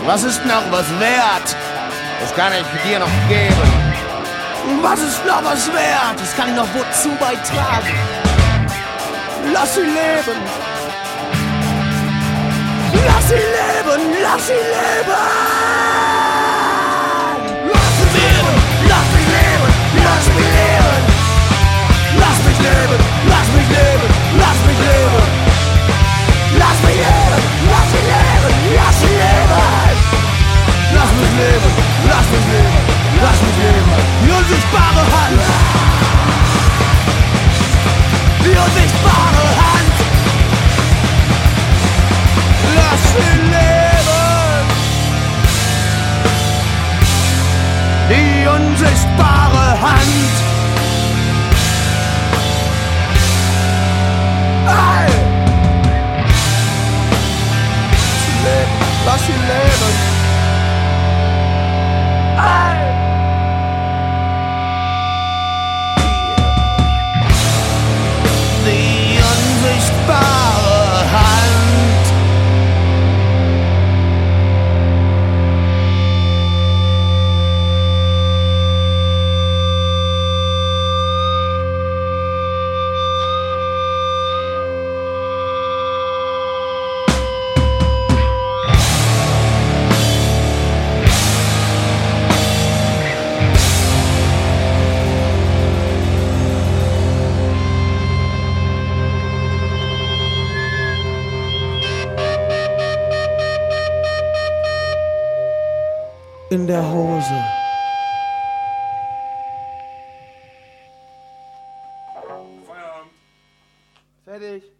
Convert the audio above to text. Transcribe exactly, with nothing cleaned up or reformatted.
Was ist noch was wert? Das kann ich dir noch geben. Was ist noch was wert? Das kann ich noch wozu beitragen. Lass sie leben. Lass sie leben, lass sie leben. Lass sie leben, lass mich leben, lass mich leben. Lass mich leben, lass mich leben, lass mich leben. Lass mich leben, lass mich leben, lass mich leben. Lass mich leben, lass mich leben, lass mich leben. Die unsichtbare Hand. Die unsichtbare Hand. Lass sie leben. Die unsichtbare Hand. Hey! Lass sie leben. Hey! Die unsichtbare Hand. In der Hose. Feierabend. Fertig.